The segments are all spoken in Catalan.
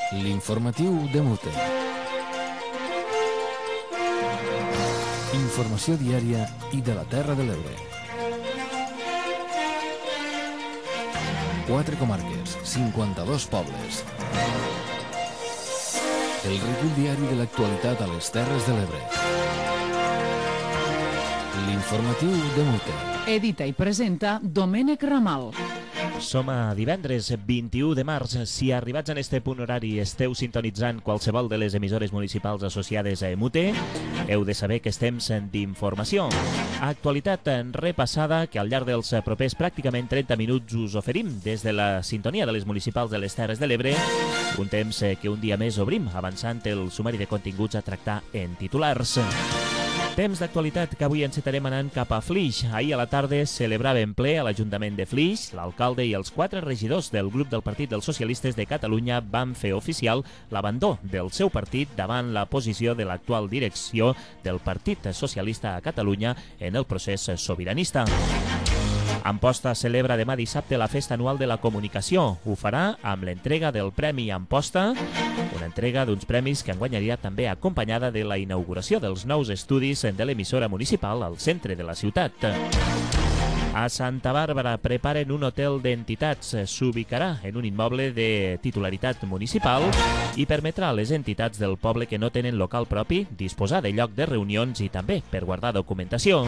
L'informatiu de Mute. Informació diària i de la Terra de l'Ebre. 4 comarques, 52 pobles. El recull diari de l'actualitat a les Terres de l'Ebre. L'informatiu de Mute. Edita i presenta Domènec Ramal. Som a divendres 21 de març. Si arribats en este punt horari esteu sintonitzant qualsevol de les emissores municipals associades a Mute, heu de saber que estem d'informació. Actualitat repassada que al llarg dels propers pràcticament 30 minuts us oferim des de la sintonia de les municipals de les Terres de l'Ebre, un temps que un dia més obrim, avançant el sumari de continguts a tractar en titulars. Temps d'actualitat que avui encetarem anant cap a Flix. Ahir a la tarda celebrava en ple a l'Ajuntament de Flix. L'alcalde i els 4 regidors del grup del Partit dels Socialistes de Catalunya van fer oficial l'abandó del seu partit davant la posició de l'actual direcció del Partit Socialista a Catalunya en el procés sobiranista. Amposta celebra demà dissabte la festa anual de la comunicació. Ho farà amb l'entrega del Premi Amposta, una entrega d'uns premis que enguanyaria també acompanyada de la inauguració dels nous estudis de l'emissora municipal al centre de la ciutat. A Santa Bàrbara preparen un hotel d'entitats. S'ubicarà en un immoble de titularitat municipal i permetrà a les entitats del poble que no tenen local propi disposar de lloc de reunions i també per guardar documentació.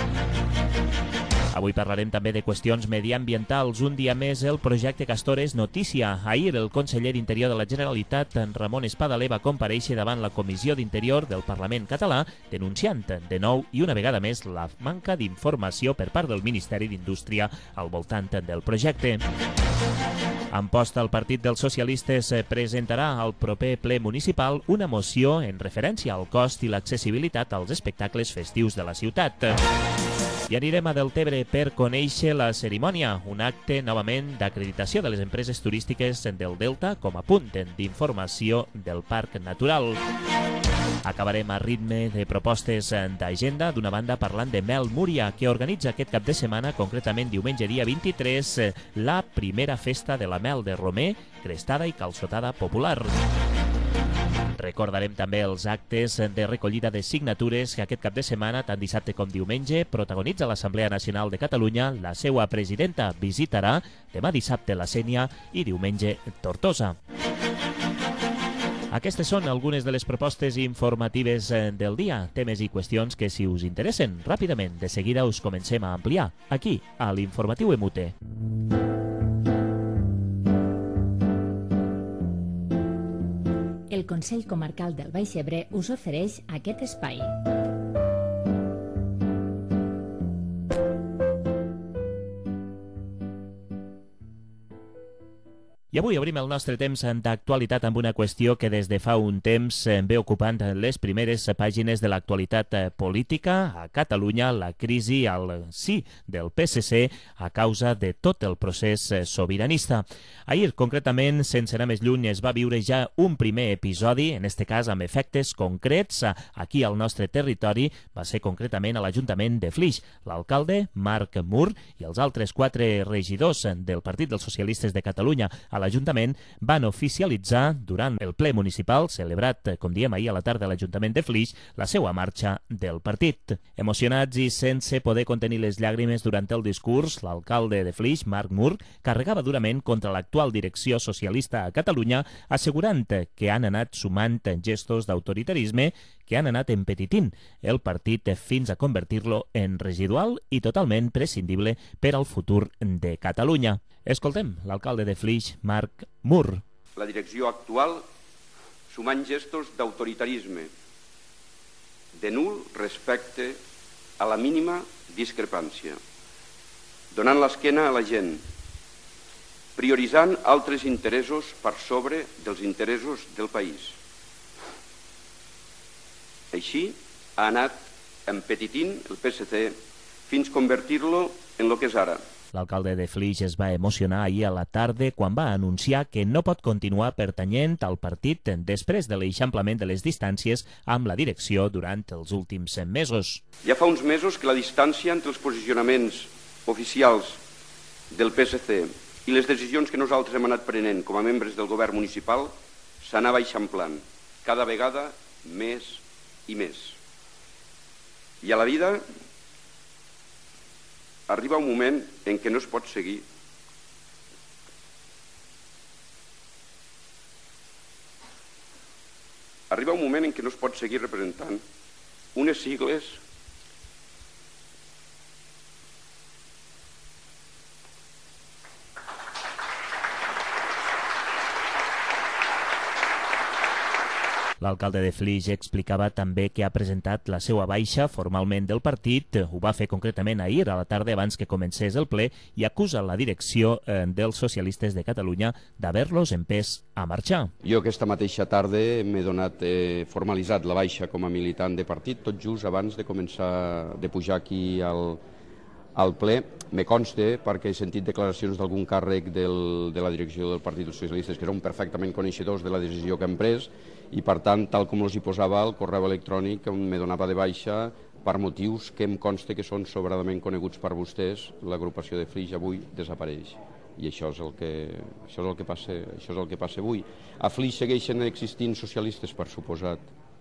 Avui parlarem també de qüestions mediambientals. Un dia més el projecte Castor és notícia. Ahir el conseller d'Interior de la Generalitat, Ramon Espadaler, va comparèixer davant la Comissió d'Interior del Parlament català denunciant de nou i una vegada més la manca d'informació per part del Ministeri d'Indústria al voltant del projecte. Amposta, el Partit dels Socialistes presentarà al proper ple municipal una moció en referència al cost i l'accessibilitat als espectacles festius de la ciutat. I anirem a Deltebre per conèixer la cerimònia, un acte novament d'acreditació de les empreses turístiques del Delta com a punt d'informació del Parc Natural. Acabarem a ritme de propostes d'agenda, d'una banda parlant de Mel Múria, que organitza aquest cap de setmana, concretament diumenge dia 23, la primera festa de la mel de romer, crestada i calçotada popular. Recordarem també els actes de recollida de signatures que aquest cap de setmana, tant dissabte com diumenge, protagonitza l'Assemblea Nacional de Catalunya. La seva presidenta visitarà demà dissabte la Sénia i diumenge Tortosa. Aquestes són algunes de les propostes informatives del dia, temes i qüestions que, si us interessen, ràpidament, de seguida us comencem a ampliar, aquí, a l'Informatiu Mute. El Consell Comarcal del Baix Ebre us ofereix aquest espai. I avui obrim el nostre temps d'actualitat amb una qüestió que des de fa un temps ve ocupant les primeres pàgines de l'actualitat política a Catalunya, la crisi al si del PSC a causa de tot el procés sobiranista. Ahir, concretament, sense anar més lluny, es va viure ja un primer episodi, en este cas amb efectes concrets, aquí al nostre territori, va ser concretament a l'Ajuntament de Flix. L'alcalde, Marc Mur, i els altres 4 regidors del Partit dels Socialistes de Catalunya a l'Ajuntament van oficialitzar durant el ple municipal celebrat, com diem, ahir a la tarda a l'Ajuntament de Flix, la seva marxa del partit. Emocionats i sense poder contenir les llàgrimes durant el discurs, l'alcalde de Flix, Marc Mur, carregava durament contra l'actual direcció socialista a Catalunya, assegurant que han anat sumant gestos d'autoritarisme que han anat empetitint el partit fins a convertir-lo en residual i totalment prescindible per al futur de Catalunya. Escoltem l'alcalde de Flix, Marc Mur. La direcció actual sumant gestos d'autoritarisme, de nul respecte a la mínima discrepància, donant l'esquena a la gent, prioritzant altres interessos per sobre dels interessos del país. Així ha anat empetitint el PSC fins convertir-lo en el que és ara. L'alcalde de Flix es va emocionar ahir a la tarda quan va anunciar que no pot continuar pertanyent al partit després de l'eixamplament de les distàncies amb la direcció durant els últims mesos. Ja fa uns mesos que la distància entre els posicionaments oficials del PSC i les decisions que nosaltres hem anat prenent com a membres del govern municipal s'anava eixamplant, cada vegada més i més. I a la vida arriba un moment en què no es pot seguir representant unes sigles L'alcalde de Flix explicava també que ha presentat la seva baixa formalment del partit, ho va fer concretament ahir a la tarda abans que comencés el ple, i acusa la direcció dels socialistes de Catalunya d'haver-los empès a marxar. Jo aquesta mateixa tarda m'he formalitzat la baixa com a militant de partit, tot just abans de començar de pujar aquí al ple. Me consta, perquè he sentit declaracions d'algun càrrec de la direcció del Partit dels Socialistes que eren perfectament coneixedors de la decisió que hem pres, i per tant, tal com els hi posava el correu electrònic, me donava de baixa per motius que em consta que són sobradament coneguts per vostès. L'agrupació de Flix avui desapareix. I això és el que passa avui. A Flix segueixen existint socialistes, per suposat.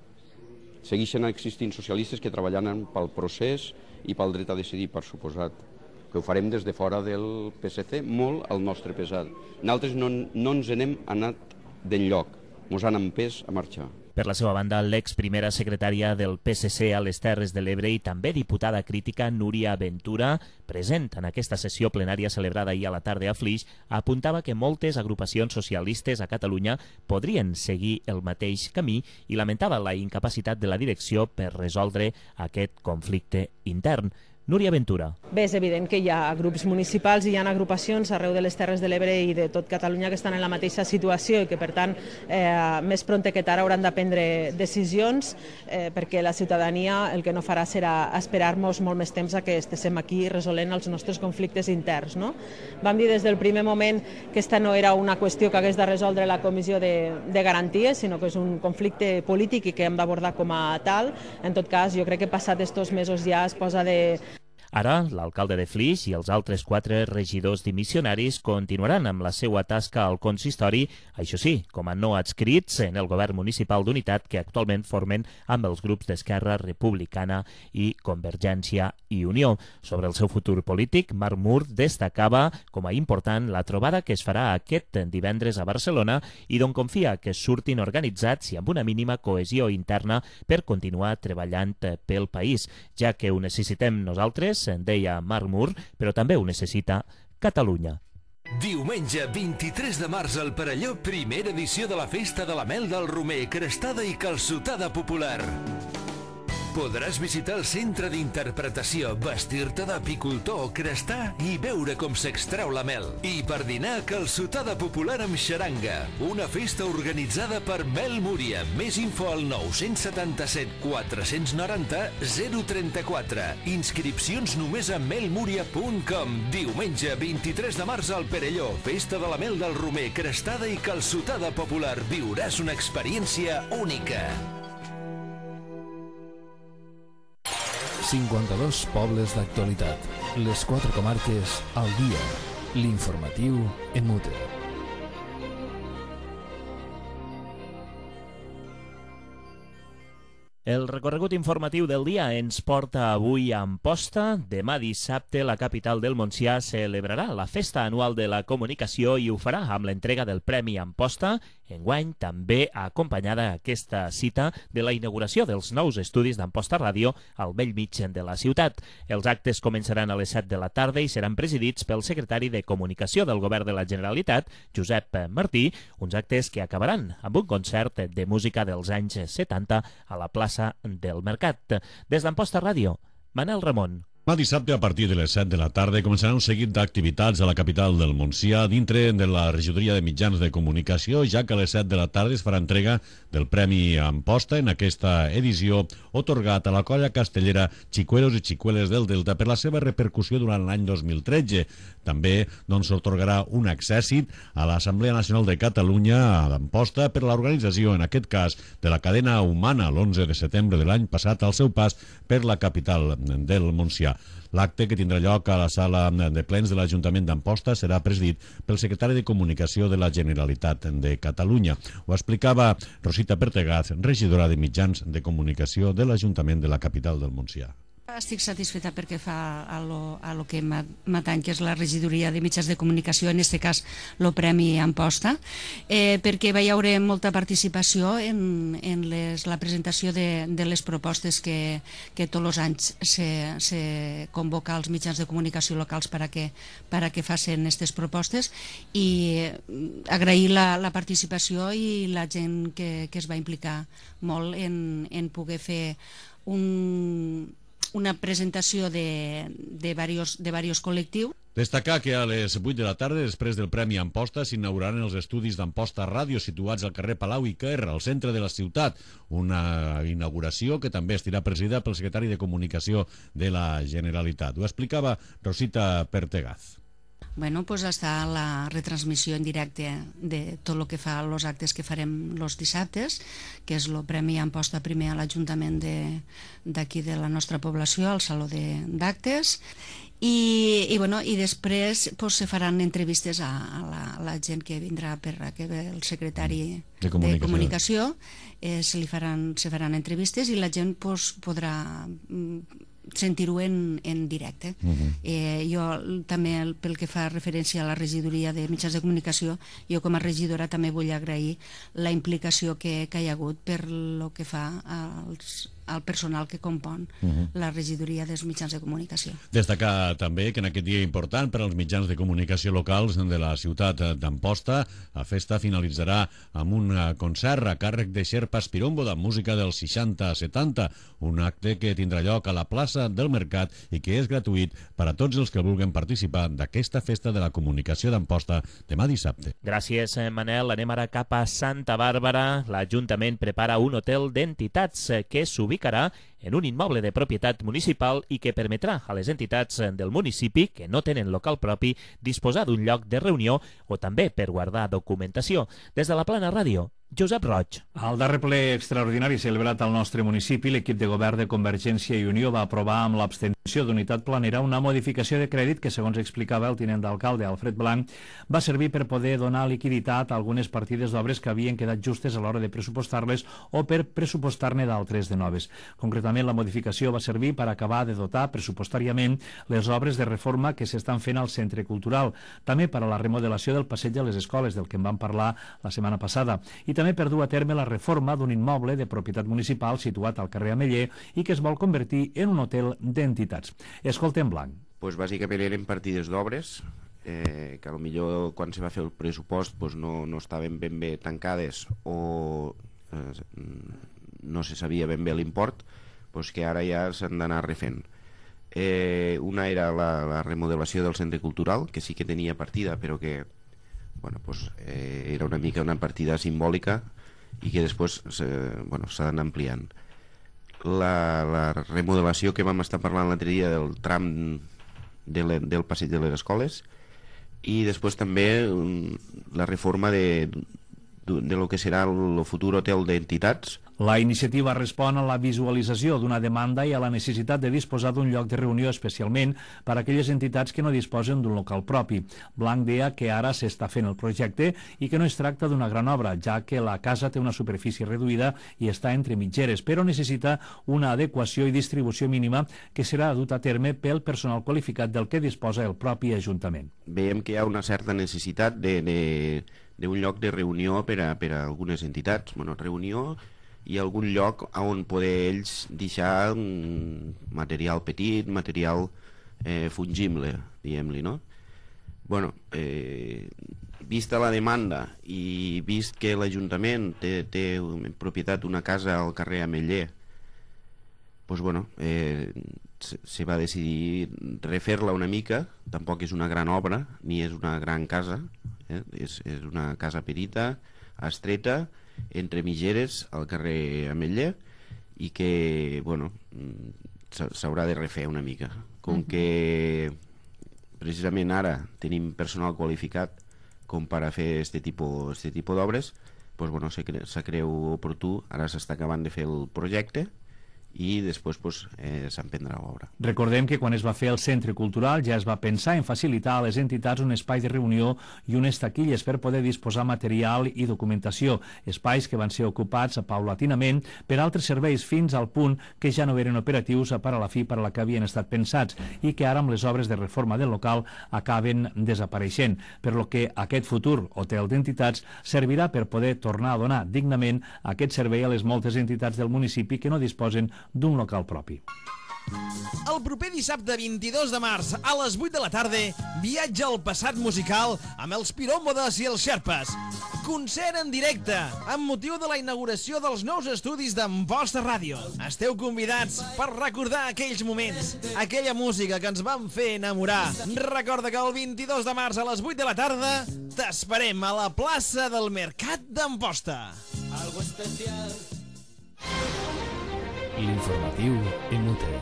Segueixen existint socialistes que treballaran pel procés i pel dret a decidir, per suposat, que ho farem des de fora del PSC, molt al nostre pesar. Nosaltres no ens n'hem anat d'enlloc, ens han empès a marxar. Per la seva banda, l'ex-primera secretària del PSC a les Terres de l'Ebre i també diputada crítica Núria Ventura, present en aquesta sessió plenària celebrada ahir a la tarda a Flix, apuntava que moltes agrupacions socialistes a Catalunya podrien seguir el mateix camí i lamentava la incapacitat de la direcció per resoldre aquest conflicte intern. Núria Ventura. Bé, és evident que hi ha grups municipals i hi ha agrupacions arreu de les Terres de l'Ebre i de tot Catalunya que estan en la mateixa situació i que, per tant, més pront que tard hauran de prendre decisions perquè la ciutadania el que no farà serà esperar-nos molt més temps a que estiguem aquí resolent els nostres conflictes interns. Vam dir des del primer moment que aquesta no era una qüestió que hagués de resoldre la Comissió de Garanties, sinó que és un conflicte polític i que hem d'abordar com a tal. En tot cas, jo crec que passat estos mesos ja es posa de... Ara, l'alcalde de Flix i els altres 4 regidors dimissionaris continuaran amb la seva tasca al consistori, això sí, com a no adscrits en el govern municipal d'unitat que actualment formen amb els grups d'Esquerra Republicana i Convergència i Unió. Sobre el seu futur polític, Marc Mur destacava com a important la trobada que es farà aquest divendres a Barcelona i d'on confia que surtin organitzats i amb una mínima cohesió interna per continuar treballant pel país, ja que ho necessitem nosaltres, en deia Marc Mur, però també ho necessita Catalunya. Diumenge 23 de març al Perelló, primera edició de la Festa de la Mel del Romer, crestada i calçotada popular. Podràs visitar el centre d'interpretació, vestir-te d'apicultor, crestar i veure com s'extreu la mel. I per dinar, calçotada popular amb xaranga. Una festa organitzada per Mel Múria. Més info al 977 490 034. Inscripcions només a melmuria.com. Diumenge 23 de març al Perelló. Festa de la Mel del Romer, crestada i calçotada popular. Viuràs una experiència única. 52 pobles d'actualitat. Les 4 comarques al dia. L'informatiu en Mute. El recorregut informatiu del dia ens porta avui a Amposta. Demà dissabte la capital del Montsià celebrarà la festa anual de la comunicació i ho farà amb l'entrega del Premi Amposta, enguany també acompanyada aquesta cita de la inauguració dels nous estudis d'Amposta Ràdio al bell mig de la ciutat. Els actes començaran a les 7 de la tarda i seran presidits pel secretari de Comunicació del Govern de la Generalitat, Josep Martí, uns actes que acabaran amb un concert de música dels anys 70 a la plaça del Mercat. Des d'Amposta Ràdio, Manel Ramon. Demà dissabte, a partir de les 7 de la tarda, començarà un seguit d'activitats a la capital del Montsià dintre de la regidoria de mitjans de comunicació, ja que a les 7 de la tarda es farà entrega del Premi Amposta en aquesta edició otorgat a la colla castellera Xicuelos i Xicueles del Delta per la seva repercussió durant l'any 2013. També s'otorgarà un accèssit a l'Assemblea Nacional de Catalunya d'Amposta per l'organització, en aquest cas, de la cadena humana l'11 de setembre de l'any passat al seu pas per la capital del Montsià. L'acte, que tindrà lloc a la sala de plens de l'Ajuntament d'Amposta, serà presidit pel secretari de Comunicació de la Generalitat de Catalunya. Ho explicava Rosita Pertegaz, regidora de Mitjans de Comunicació de l'Ajuntament de la capital del Montsià. Estic satisfeta perquè fa a lo que m'atany, que és la regidoria de mitjans de comunicació, en aquest cas el Premi Amposta, perquè va hi haure molta participació en la presentació de les propostes que tots els anys se convoca als mitjans de comunicació locals per a que facin aquestes propostes, i agrair la participació i la gent que es va implicar molt en poder fer una presentació de diversos col·lectius. Destacar que a les 8 de la tarda, després del Premi Amposta, s'inauguraran els estudis d'Amposta Ràdio situats al carrer Palau i Quer, al centre de la ciutat. Una inauguració que també estarà presidida pel secretari de Comunicació de la Generalitat. Ho explicava Rosita Pertegaz. Bueno, pues està la retransmissió en directe de tot el que fa els actes que farem els dissabtes, que és el Premi Amposta primer a l'Ajuntament d'aquí de la nostra població, al Saló d'actes, i després se faran entrevistes a la gent que vindrà, que ve el secretari de Comunicació, se faran entrevistes i la gent podrà sentir-ho en directe. Jo també, pel que fa referència a la regidoria de mitjans de comunicació, jo com a regidora també vull agrair la implicació que hi ha hagut per el que fa al personal que compon la regidoria dels mitjans de comunicació. Destacar també que en aquest dia important per als mitjans de comunicació locals de la ciutat d'Amposta, la festa finalitzarà amb un concert a càrrec de Xerpa Espirombo de música dels 60-70, un acte que tindrà lloc a la plaça del Mercat i que és gratuït per a tots els que vulguin participar d'aquesta festa de la comunicació d'Amposta demà dissabte. Gràcies, Manel. Anem ara cap a Santa Bàrbara. L'Ajuntament prepara un hotel d'entitats que s'ubicarà en un immoble de propietat municipal i que permetrà a les entitats del municipi que no tenen local propi disposar d'un lloc de reunió o també per guardar documentació. Des de la Plana Ràdio, Josep Roig. Al darrer ple extraordinari celebrat al nostre municipi, l'equip de govern de Convergència i Unió va aprovar amb l'abstenció d'Unitat Planera una modificació de crèdit que, segons explicava el tinent d'alcalde Alfred Blanc, va servir per poder donar liquiditat a algunes partides d'obres que havien quedat justes a l'hora de pressupostar-les o per pressupostar-ne d'altres de noves. Concretament, la modificació va servir per acabar de dotar pressupostàriament les obres de reforma que s'estan fent al Centre Cultural, també per a la remodelació del passeig a les escoles, del que en vam parlar la setmana passada, i també per dur a terme la reforma d'un immoble de propietat municipal situat al carrer Ameller i que es vol convertir en un hotel d'entitats. Escoltem Blanc. Pues bàsicament eren partides d'obres que potser quan se va fer el pressupost no estaven ben bé tancades o no se sabia ben bé l'import, que ara ja s'han d'anar refent. Una era la remodelació del centre cultural, que sí que tenia partida, però que era una mica una partida simbòlica i que després s'ha d'anar ampliant. La remodelació que vam estar parlant l'altre dia del tram del passeig de les escoles, i després també la reforma de lo que serà el futur hotel d'entitats. La iniciativa respon a la visualització d'una demanda i a la necessitat de disposar d'un lloc de reunió, especialment per a aquelles entitats que no disposen d'un local propi. Blanc deia que ara s'està fent el projecte i que no es tracta d'una gran obra, ja que la casa té una superfície reduïda i està entre mitgeres, però necessita una adequació i distribució mínima que serà dut a terme pel personal qualificat del que disposa el propi Ajuntament. Veiem que hi ha una certa necessitat d'un lloc de reunió per a algunes entitats. Reunió i algun lloc on poder ells deixar material petit, material fungible, diguem-li, no? Vista la demanda i vist que l'Ajuntament té en propietat una casa al carrer Ameller, se va decidir refer-la una mica. Tampoc és una gran obra ni és una gran casa, és una casa petita, estreta, entre mitgeres al carrer Ametller, i que s'haurà de refer una mica. Com que precisament ara tenim personal qualificat com per a fer aquest tipus d'obres, se creu oportú. Ara s'està acabant de fer el projecte i després se'n prendrà obra. Recordem que quan es va fer el Centre Cultural ja es va pensar en facilitar a les entitats un espai de reunió i unes taquilles per poder disposar material i documentació, espais que van ser ocupats paulatinament per altres serveis fins al punt que ja no eren operatius per a la fi per a la que havien estat pensats i que ara amb les obres de reforma del local acaben desapareixent, per lo que aquest futur hotel d'entitats servirà per poder tornar a donar dignament aquest servei a les moltes entitats del municipi que no disposen d'un local propi. El proper dissabte 22 de març a les 8 de la tarda viatja al passat musical amb els Piròmodes i els Xerpes. Concert en directe amb motiu de la inauguració dels nous estudis d'Amposta Ràdio. Esteu convidats per recordar aquells moments, aquella música que ens van fer enamorar. Recorda que el 22 de març a les 8 de la tarda t'esperem a la plaça del Mercat d'Amposta. Algo especial. L'informatiu Emute.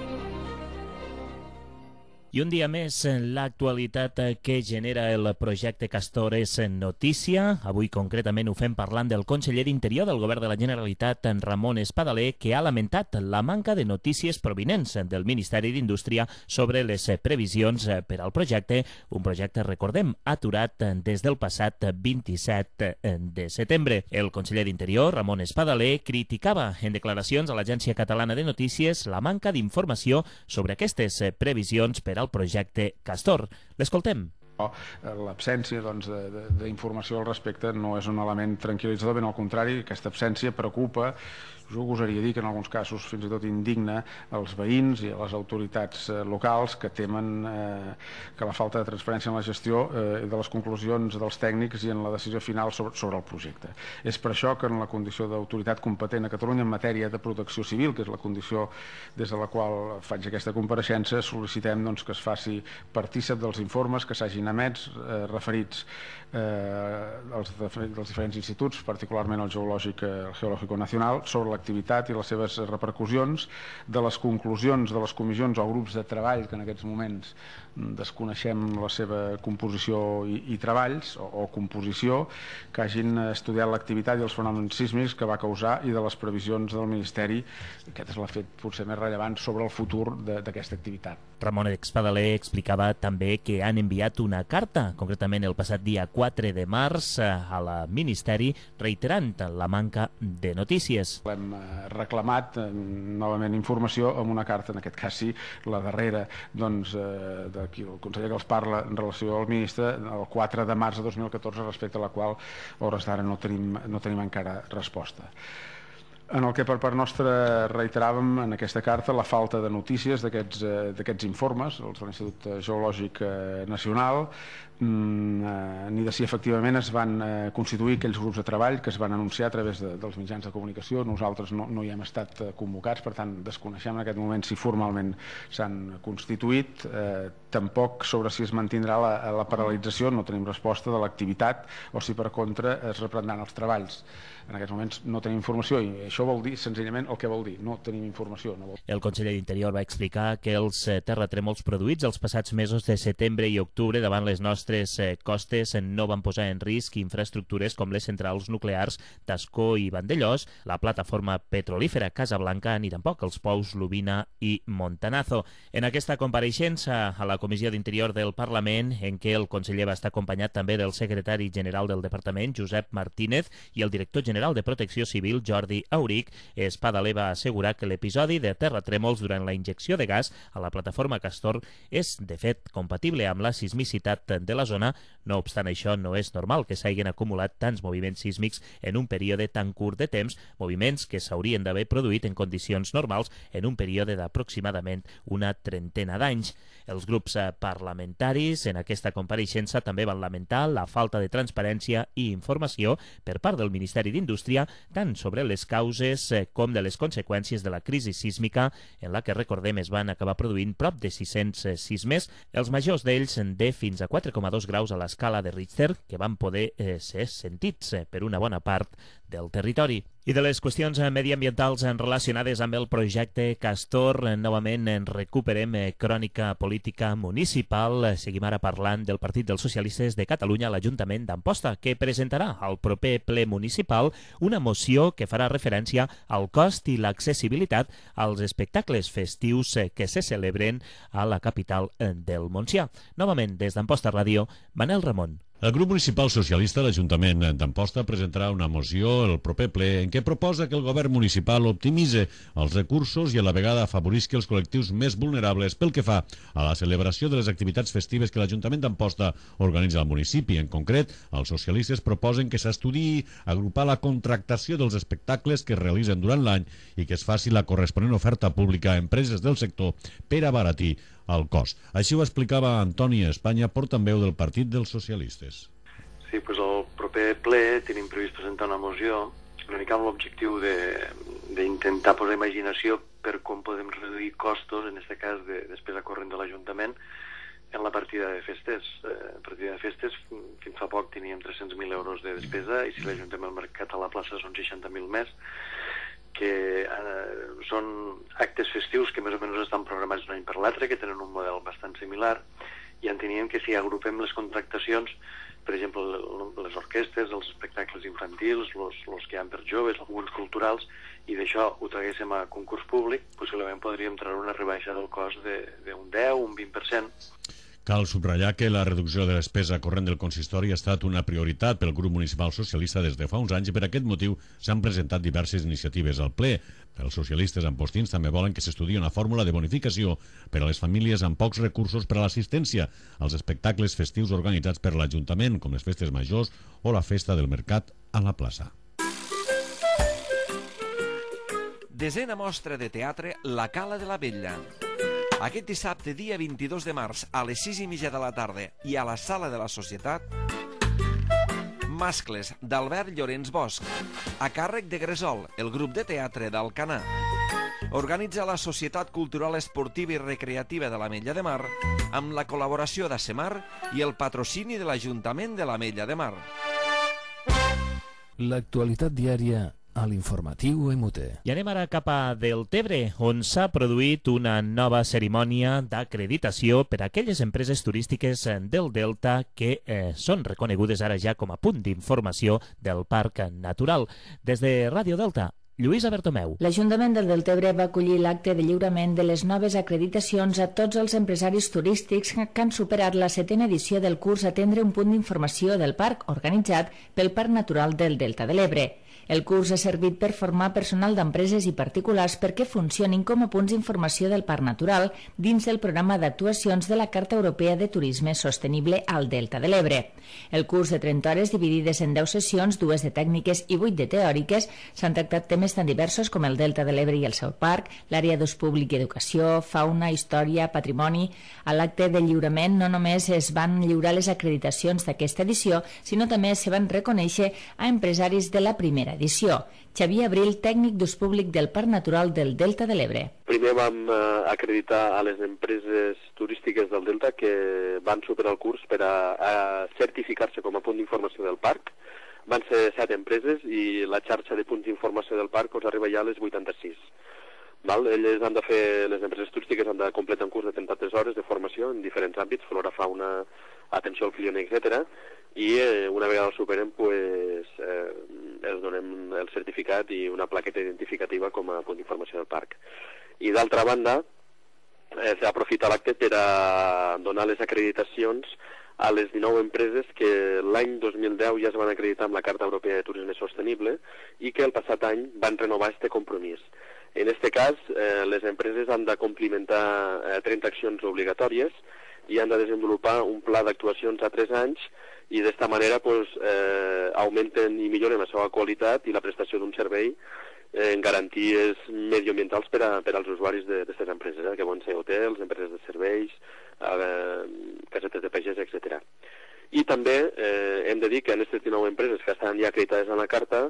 I un dia més, l'actualitat que genera el projecte Castor és notícia. Avui concretament ho fem parlant del conseller d'Interior del Govern de la Generalitat, Ramon Espadaler, que ha lamentat la manca de notícies provinents del Ministeri d'Indústria sobre les previsions per al projecte, un projecte, recordem, aturat des del passat 27 de setembre. El conseller d'Interior, Ramon Espadaler, criticava en declaracions a l'Agència Catalana de Notícies la manca d'informació sobre aquestes previsions per al projecte Castor. L'escoltem. L'absència d'informació al respecte no és un element tranquil·litzador, ben al contrari, aquesta absència preocupa. Jo gosaria dir que en alguns casos fins i tot indigna els veïns i les autoritats locals que temen que la falta de transparència en la gestió de les conclusions dels tècnics i en la decisió final sobre el projecte. És per això que en la condició d'autoritat competent a Catalunya en matèria de protecció civil, que és la condició des de la qual faig aquesta compareixença, sol·licitem que es faci partícip dels informes que s'hagin emès referits als diferents instituts, particularment el Geològico Nacional, sobre l'activitat i les seves repercussions, de les conclusions de les comissions o grups de treball que en aquests moments desconeixem la seva composició i treballs o composició, que hagin estudiat l'activitat i els fenòmens sísmics que va causar i de les previsions del Ministeri. Aquest és l'efet potser més rellevant sobre el futur d'aquesta activitat. Ramon Espadaler explicava també que han enviat una carta, concretament el passat dia 4 de març, al Ministeri, reiterant la manca de notícies. Hem reclamat novament informació amb una carta, en aquest cas sí, la darrera, d'aquí el conseller que els parla en relació al ministre, el 4 de març de 2014, respecte a la qual, a hores d'ara, no tenim encara resposta. En el que per part nostra reiteràvem en aquesta carta la falta de notícies d'aquests informes, els de l'Institut Geològic Nacional, ni de si efectivament es van constituir aquells grups de treball que es van anunciar a través dels mitjans de comunicació. Nosaltres no hi hem estat convocats, per tant desconeixem en aquest moment si formalment s'han constituït, tampoc sobre si es mantindrà la paralització, no tenim resposta de l'activitat o si per contra es reprendran els treballs. En aquests moments no tenim informació i això vol dir senzillament el que vol dir, no tenim informació. El conseller d'Interior va explicar que els terratrèmols produïts els passats mesos de setembre i octubre davant les nostres costes no van posar en risc infraestructures com les centrals nuclears d'Ascó i Vandellós, la plataforma petrolífera Casablanca ni tampoc els pous Lubina i Montanazo. En aquesta compareixença a la Comissió d'Interior del Parlament, en què el conseller va estar acompanyat també del secretari general del Departament, Josep Martínez, i el director general de Protecció Civil, Jordi Auric, Espadaler va assegurar que l'episodi de terratrèmols durant la injecció de gas a la plataforma Castor és, de fet, compatible amb la sismicitat de la zona. No obstant això, no és normal que s'hagin acumulat tants moviments sísmics en un període tan curt de temps, moviments que s'haurien d'haver produït en condicions normals en un període d'aproximadament una trentena d'anys. Els grups parlamentaris en aquesta compareixença també van lamentar la falta de transparència i informació per part del Ministeri d'Indústria, tant sobre les causes com de les conseqüències de la crisi sísmica, en la que, recordem, es van acabar produint prop de 600 sismes, els majors d'ells de fins a 4,2 graus a l'escala de Richter, que van poder ser sentits per una bona part del territori. I I de les qüestions mediambientals relacionades amb el projecte Castor, novament recuperem crònica política municipal. Seguim ara parlant del Partit dels Socialistes de Catalunya a l'Ajuntament d'Amposta, que presentarà al proper ple municipal una moció que farà referència al cost i l'accessibilitat als espectacles festius que se celebren a la capital del Montsià. Novament, des d'Amposta Ràdio, Manel Ramon. El grup municipal socialista de l'Ajuntament d'Amposta presentarà una moció el proper ple en què proposa que el govern municipal optimitzi els recursos i a la vegada afavorisqui els col·lectius més vulnerables pel que fa a la celebració de les activitats festives que l'Ajuntament d'Amposta organitza al municipi. En concret, els socialistes proposen que s'estudiï agrupar la contractació dels espectacles que es realitzen durant l'any i que es faci la corresponent oferta pública a empreses del sector per abaratir el cost. Així ho explicava Antoni Espanya, portaveu del Partit dels Socialistes. Sí, doncs al proper ple tenim previst presentar una moció una mica amb l'objectiu d'intentar posar imaginació per com podem reduir costos, en aquest cas de despesa corrent de l'Ajuntament, en la partida de festes. La partida de festes, fins fa poc teníem 300.000 euros de despesa i si l'Ajuntament al mercat a la plaça són 60.000 més, que són actes festius que més o menys estan programats d'un any per l'altre, que tenen un model bastant similar, i enteníem que si agrupem les contractacions, per exemple, les orquestes, els espectacles infantils, els que hi ha per joves, alguns culturals, i d'això ho traguéssim a concurs públic, possiblement podríem treure una rebaixa del cost d'un 10, un 20%. Cal subratllar que la reducció de despesa corrent del consistori ha estat una prioritat pel grup municipal socialista des de fa uns anys i per aquest motiu s'han presentat diverses iniciatives al ple. Els socialistes ampostins també volen que s'estudiï una fórmula de bonificació per a les famílies amb pocs recursos per a l'assistència als espectacles festius organitzats per l'Ajuntament, com les festes majors o la festa del mercat a la plaça. Desena mostra de teatre La Cala de la Vetlla. Aquest dissabte, dia 22 de març, a les 6:30 de la tarda i a la Sala de la Societat, Mascles, d'Albert Llorenç Bosch, a càrrec de Gresol, el grup de teatre d'Alcanar. Organitza la Societat Cultural Esportiva i Recreativa de l'Ametlla de Mar amb la col·laboració d'Asemar i el patrocini de l'Ajuntament de l'Ametlla de Mar. L'actualitat diària a l'informatiu MUT. I anem ara cap a Deltebre, on s'ha produït una nova cerimònia d'acreditació per a aquelles empreses turístiques del Delta que són reconegudes ara ja com a punt d'informació del Parc Natural. Des de Ràdio Delta, Lluïsa Bertomeu. L'Ajuntament del Deltebre va acollir l'acte de lliurament de les noves acreditacions a tots els empresaris turístics que han superat la 7a edició del curs Atendre un punt d'informació del parc, organitzat pel Parc Natural del Delta de l'Ebre. El curs ha servit per formar personal d'empreses i particulars perquè funcionin com a punts d'informació del Parc Natural dins del programa d'actuacions de la Carta Europea de Turisme Sostenible al Delta de l'Ebre. El curs de 30 hores dividides en 10 sessions, 2 de tècniques i 8 de teòriques, s'han tractat temes tan diversos com el Delta de l'Ebre i el seu parc, l'àrea d'ús públic i educació, fauna, història, patrimoni. A l'acte de lliurament no només es van lliurar les acreditacions d'aquesta edició, sinó també se van reconèixer a empresaris de la primera edició. Xavier Abril, tècnic d'ús públic del Parc Natural del Delta de l'Ebre. Primer vam acreditar a les empreses turístiques del Delta que van superar el curs per a certificar-se com a punt d'informació del parc. Van ser 7 empreses i la xarxa de punts d'informació del parc arriba ja a les 86. Elles han de fer, les empreses turístiques han de completar un curs de 33 hores de formació en diferents àmbits, flora, fauna, atenció al client, etc. I una vegada el superen, els donem el certificat i una plaqueta identificativa com a punt d'informació del parc. I d'altra banda, s'aprofita l'acte per a donar les acreditacions a les 19 empreses que l'any 2010 ja es van acreditar amb la Carta Europea de Turisme Sostenible i que el passat any van renovar aquest compromís. En aquest cas, les empreses han de complimentar 30 accions obligatòries i han de desenvolupar un pla d'actuacions a 3 anys i d'esta manera augmenten i milloren la seva qualitat i la prestació d'un servei en garanties medioambientals per als usuaris d'aquestes empreses, que poden ser hotels, empreses de serveis, casetes de pagès, etc. I també hem de dir que en aquestes 19 empreses que estan ja acreditades en la carta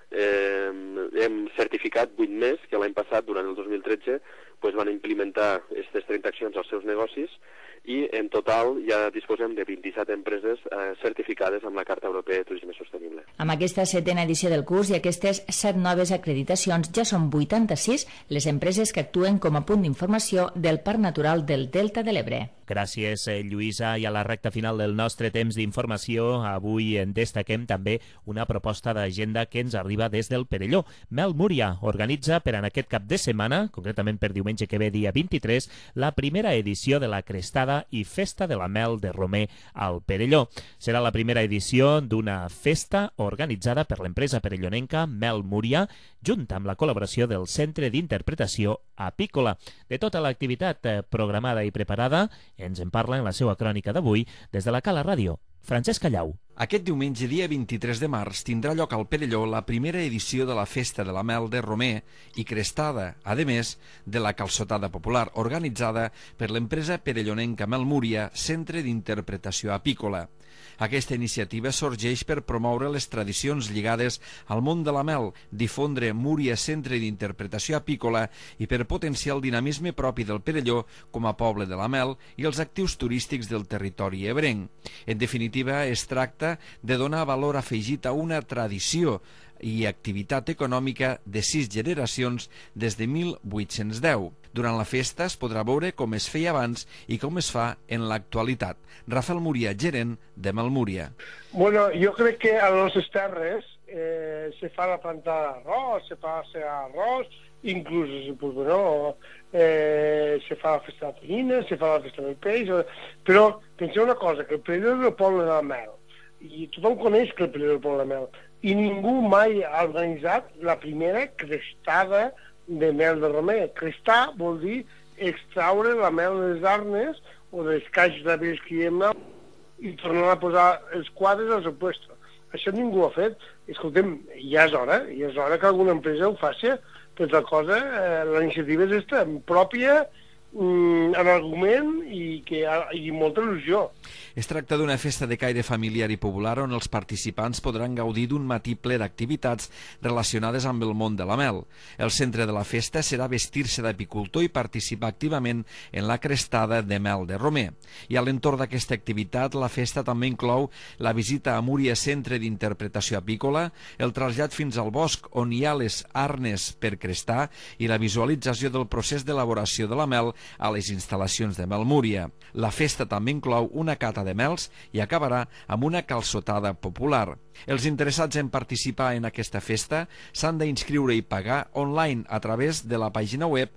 hem certificat 8 més que l'any passat, durant el 2013, van implementar aquestes 30 accions als seus negocis i en total ja disposem de 27 empreses certificades amb la Carta Europea de Turisme Sostenible. Amb aquesta 7a edició del curs i aquestes 7 noves acreditacions ja són 86 les empreses que actuen com a punt d'informació del Parc Natural del Delta de l'Ebre. Gràcies, Lluïsa. I a la recta final del nostre temps d'informació, avui en destaquem també una proposta d'agenda que ens arriba des del Perelló. Mel Múria organitza per en aquest cap de setmana, concretament per diumenge que ve, dia 23, la primera edició de la Crestada i Festa de la Mel de Romer al Perelló. Serà la primera edició d'una festa organitzada per l'empresa perellonenca Mel Múria, junt amb la col·laboració del Centre d'Interpretació Apícola. De tota l'activitat programada i preparada, ens en parla en la seva crònica d'avui des de la Cala Ràdio. Francesc Callau. Aquest diumenge, dia 23 de març, tindrà lloc al Perelló la primera edició de la Festa de la Mel de Romer i Crestada, a més de la Calçotada Popular, organitzada per l'empresa perellonenca Mel Múria, Centre d'Interpretació Apícola. Aquesta iniciativa sorgeix per promoure les tradicions lligades al món de la mel, difondre Múria Centre d'Interpretació Apícola i per potenciar el dinamisme propi del Perelló com a poble de la mel i els actius turístics del territori ebrenc. En definitiva, es tracta de donar valor afegit a una tradició i activitat econòmica de 6 generacions des de 1810. Durant la festa es podrà veure com es feia abans i com es fa en l'actualitat. Rafael Múria, gerent de Mel Múria. Bueno, jo crec que a les nostres terres se fa la plantada d'arròs, se fa arròs, inclús pues, bueno, se fa la festa de la tonyina, se fa la festa del peix, però penseu una cosa, que el Perelló és el poble de la mel, i tothom coneix que el Perelló és el poble de la mel, i ningú mai ha organitzat la primera crestada de mel de Romer. Crestar vol dir extraure la mel de les arnes o dels caixos d'arbres que hi ha i tornar a posar els quadres al seu lloc. Això ningú ho ha fet. Escoltem, ja és hora que alguna empresa ho faci, però la cosa, la iniciativa és esta, pròpia, en argument i molta il·lusió. Es tracta d'una festa de caire familiar i popular on els participants podran gaudir d'un matí ple d'activitats relacionades amb el món de la mel. El centre de la festa serà vestir-se d'apicultor i participar activament en la crestada de mel de Romer. I a l'entorn d'aquesta activitat, la festa també inclou la visita a Múria Centre d'Interpretació Apícola, el trasllat fins al bosc on hi ha les arnes per crestar i la visualització del procés d'elaboració de la mel a les instal·lacions de Mel Múria. La festa també inclou una cata de mels i acabarà amb una calçotada popular. Els interessats en participar en aquesta festa s'han d'inscriure i pagar online a través de la pàgina web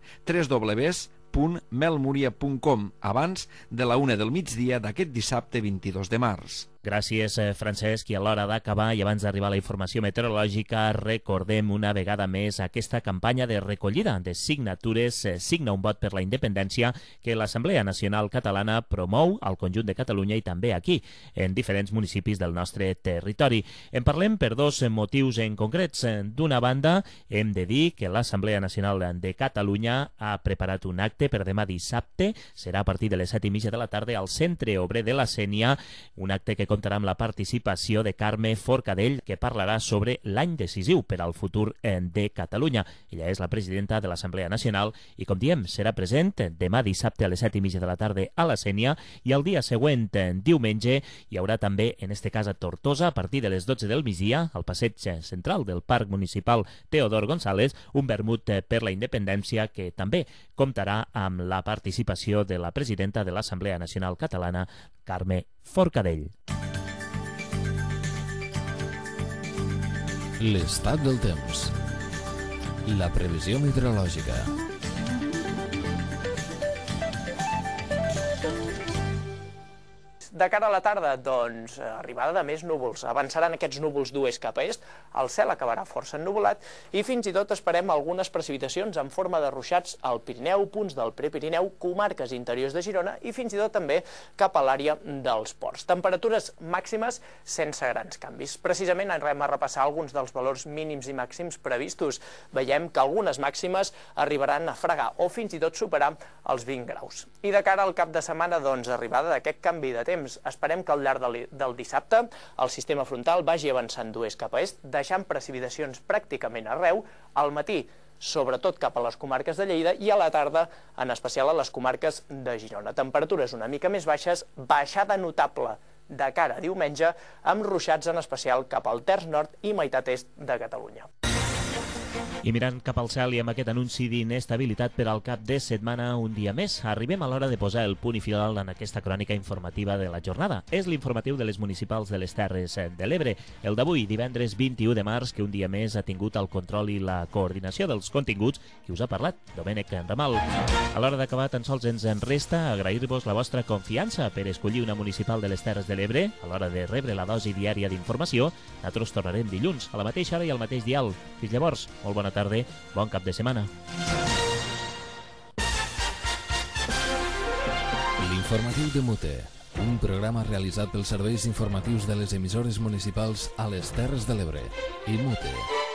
www.melmuria.com abans de la 1 del migdia d'aquest dissabte 22 de març. Gràcies, Francesc. I a l'hora d'acabar i abans d'arribar a la informació meteorològica, recordem una vegada més aquesta campanya de recollida de signatures Signa un vot per la independència que l'Assemblea Nacional Catalana promou al conjunt de Catalunya i també aquí, en diferents municipis del nostre territori. En parlem per dos motius en concrets. D'una banda, hem de dir que l'Assemblea Nacional de Catalunya ha preparat un acte per demà dissabte, serà a partir de les 7:30 de la tarda al Centre Obrer de la Sénia, un acte que comptarà amb la participació de Carme Forcadell, que parlarà sobre l'any decisiu per al futur de Catalunya. Ella és la presidenta de l'Assemblea Nacional i, com diem, serà present demà dissabte a les 7:30 de la tarda a la Sénia i el dia següent, diumenge, hi haurà també, en este cas a Tortosa, a partir de les 12 del migdia, al passeig central del Parc Municipal Teodor González, un vermut per la independència que també comptarà amb la participació de la presidenta de l'Assemblea Nacional Catalana, Carme Forcadell. L'estat del temps. La previsió meteorològica. De cara a la tarda, doncs, arribada de més núvols. Avançaran aquests núvols d'oest cap a est, el cel acabarà força ennuvolat i fins i tot esperem algunes precipitacions en forma de ruixats al Pirineu, punts del Prepirineu, comarques interiors de Girona i fins i tot també cap a l'àrea dels ports. Temperatures màximes sense grans canvis. Precisament anem a repassar alguns dels valors mínims i màxims previstos. Veiem que algunes màximes arribaran a fregar o fins i tot superar els 20 graus. I de cara al cap de setmana, doncs, arribada d'aquest canvi de temps, esperem que al llarg del dissabte el sistema frontal vagi avançant d'oest cap a est, deixant precipitacions pràcticament arreu. Al matí sobretot cap a les comarques de Lleida i a la tarda, en especial a les comarques de Girona. Temperatures una mica més baixes, baixada notable de cara a diumenge, amb ruixats en especial cap al terç nord i meitat est de Catalunya. I mirant cap al cel i amb aquest anunci d'inestabilitat per al cap de setmana un dia més, arribem a l'hora de posar el punt i final en aquesta crònica informativa de la jornada. És l'informatiu de les municipals de les Terres de l'Ebre, el d'avui, divendres 21 de març, que un dia més ha tingut el control i la coordinació dels continguts que us ha parlat Domènec Ramal. A l'hora d'acabar, tan sols ens en resta agrair-vos la vostra confiança per escollir una municipal de les Terres de l'Ebre. A l'hora de rebre la dosi diària d'informació, nosaltres tornarem dilluns, a la mateixa hora i al mateix dial. Fins llavors, molt bona tarda, bon cap de setmana. L'informatiu de Mute, un programa realitzat pels serveis informatius de les emissores municipals a les Terres de l'Ebre i Mute.